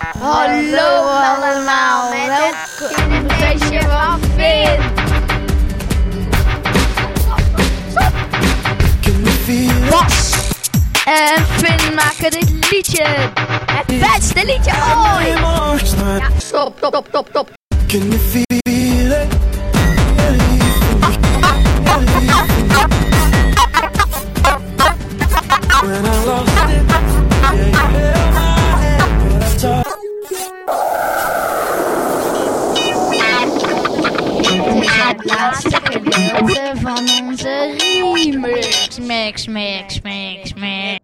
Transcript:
Hallo allemaal, welkom in het feestje van Finn. Bas en Finn maken dit liedje. Het beste liedje ooit. Ja, stop. Can you feel it? When I lost it, yeah, you held my hand, but I talked. Dit is het laatste gedeelte van onze remix. Mix.